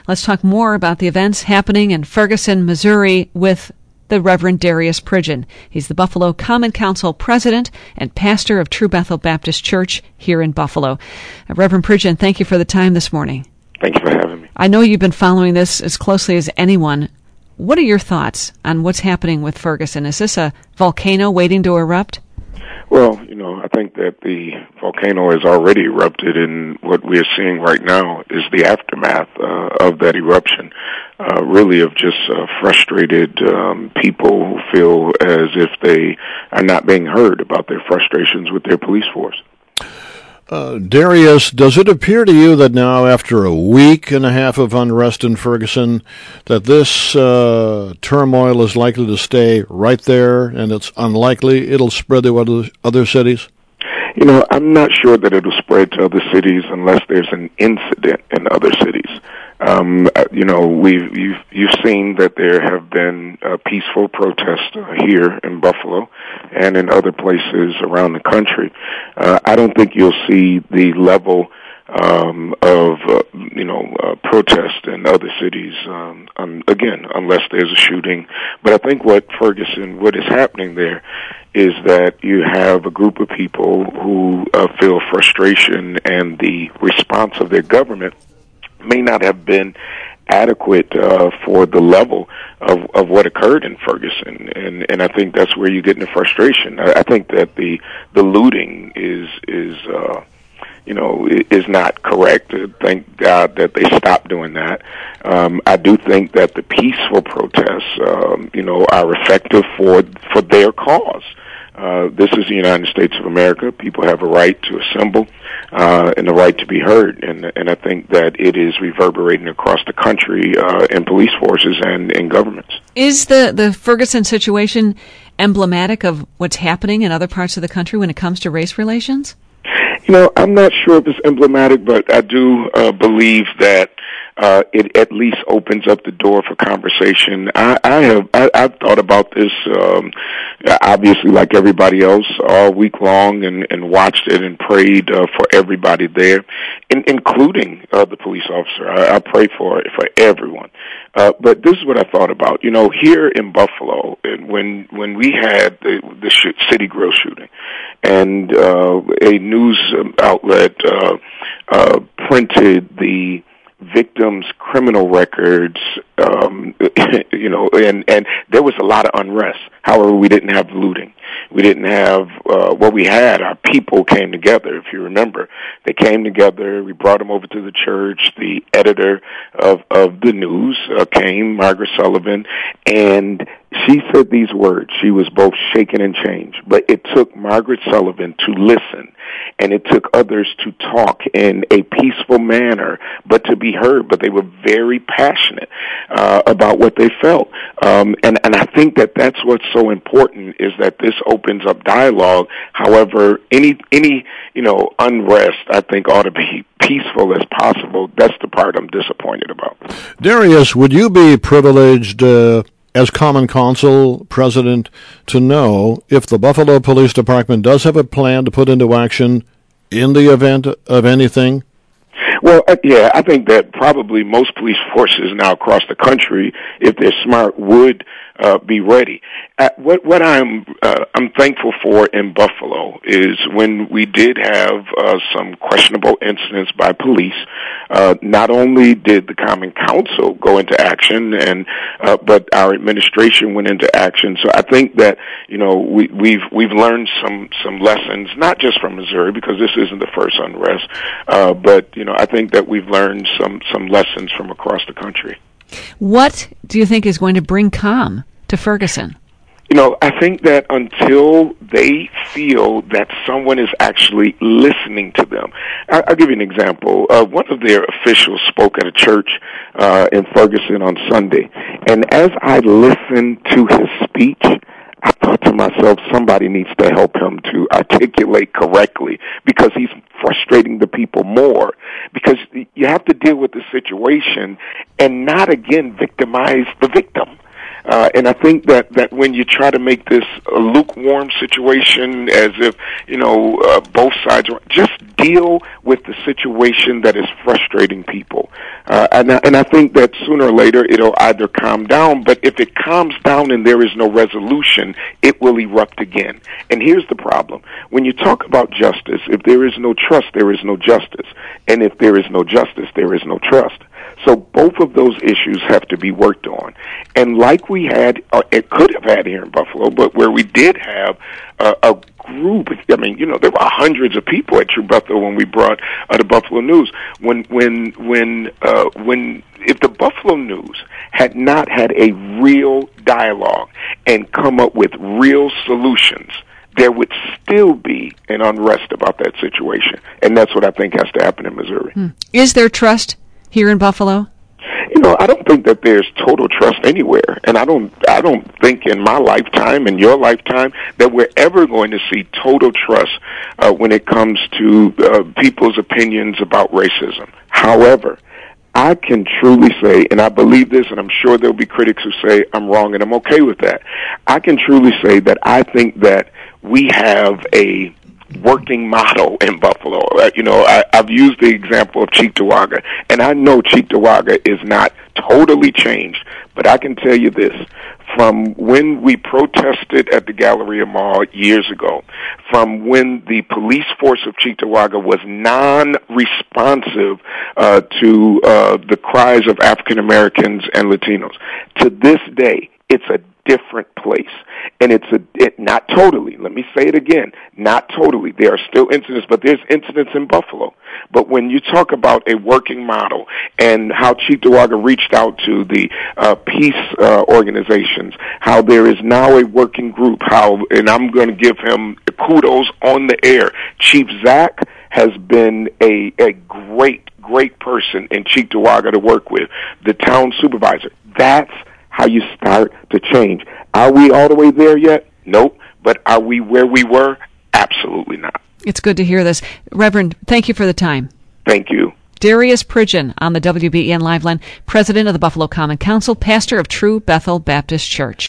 Let's talk more about the events happening in Ferguson, Missouri with the Reverend Darius Pridgeon. He's the Buffalo Common Council president and pastor of True Bethel Baptist Church here in Buffalo. Reverend Pridgeon, thank you for the time this morning. Thank you for having me. I know you've been following this as closely as anyone. What are your thoughts on what's happening with Ferguson? Is this a volcano waiting to erupt? Well, I think that the volcano has already erupted, and what we're seeing right now is the aftermath of that eruption, really of just frustrated people who feel as if they are not being heard about their frustrations with their police force. Darius, does it appear to you that now, after a week and a half of unrest in Ferguson, that this turmoil is likely to stay right there, and it's unlikely it'll spread to other cities? I'm not sure that it'll spread to other cities unless there's an incident in other cities. You've seen that there have been peaceful protests here in Buffalo and in other places around the country. I don't think you'll see the level of protest in other cities, again, unless there's a shooting. But I think what is happening there is that you have a group of people who feel frustration, and the response of their government may not have been adequate for the level of what occurred in Ferguson, and I think that's where you get into frustration. I think that the looting is not correct. Thank God that they stopped doing that. I do think that the peaceful protests, are effective for their cause. This is the United States of America. People have a right to assemble and the right to be heard, and I think that it is reverberating across the country in police forces and in governments. Is the Ferguson situation emblematic of what's happening in other parts of the country when it comes to race relations? I'm not sure if it's emblematic, but I do believe that it at least opens up the door for conversation. I've thought about this, obviously like everybody else, all week long, and watched it and prayed for everybody there, including the police officer. I pray for everyone. But this is what I thought about. Here in Buffalo, when we had the City Grill shooting, and a news outlet printed the victims' criminal records, and there was a lot of unrest. However, we didn't have looting. We didn't have what we had. Our people came together. If you remember, they came together. We brought them over to the church. The editor of the news came, Margaret Sullivan, and she said these words. She was both shaken and changed. But it took Margaret Sullivan to listen, and it took others to talk in a peaceful manner, but to be heard. But they were very passionate about what they felt. And I think that that's what's so important, is that this opens up dialogue. However, any unrest, I think, ought to be peaceful as possible. That's the part I'm disappointed about. Darius, would you be privileged as Common Council president to know if the Buffalo Police Department does have a plan to put into action in the event of anything? Well, I think that probably most police forces now across the country, if they're smart, would be ready. What I'm thankful for in Buffalo is when we did have some questionable incidents by police. Not only did the Common Council go into action, but our administration went into action. So I think that we've learned some lessons, not just from Missouri, because this isn't the first unrest, but I think that we've learned some lessons from across the country. What do you think is going to bring calm to Ferguson? I think that until they feel that someone is actually listening to them. I'll give you an example. One of their officials spoke at a church in Ferguson on Sunday, and as I listened to his speech, I thought to myself, somebody needs to help him to articulate correctly, because he's frustrating the people more. Because you have to deal with the situation and not, again, victimize the victim. And I think that when you try to make this a lukewarm situation, as if, both sides are, just deal with the situation that is frustrating people. And I think that sooner or later it'll either calm down, but if it calms down and there is no resolution, it will erupt again. And here's the problem. When you talk about justice, if there is no trust, there is no justice. And if there is no justice, there is no trust. So both of those issues have to be worked on. And like we had, it could have had here in Buffalo, but where we did have a group, there were hundreds of people at True Bethel when we brought the Buffalo News. If the Buffalo News had not had a real dialogue and come up with real solutions, there would still be an unrest about that situation. And that's what I think has to happen in Missouri. Is there trust here in Buffalo? I don't think that there's total trust anywhere, and I don't think in my lifetime, in your lifetime, that we're ever going to see total trust when it comes to people's opinions about racism. However, I can truly say, and I believe this, and I'm sure there'll be critics who say I'm wrong, and I'm okay with that. I can truly say that I think that we have a working model in Buffalo. I've used the example of Cheektowaga, and I know Cheektowaga is not totally changed, but I can tell you this. From when we protested at the Galleria Mall years ago, from when the police force of Cheektowaga was non-responsive to the cries of African Americans and Latinos, to this day, it's a different place. And not totally. Let me say it again. Not totally. There are still incidents, but there's incidents in Buffalo. But when you talk about a working model and how Cheektowaga reached out to the peace organizations, how there is now a working group, and I'm going to give him kudos on the air. Chief Zach has been a great person in Cheektowaga to work with. The town supervisor. That's how you start to change. Are we all the way there yet? Nope. But are we where we were? Absolutely not. It's good to hear this. Reverend, thank you for the time. Thank you. Darius Pridgeon on the WBEN Live Line, president of the Buffalo Common Council, pastor of True Bethel Baptist Church.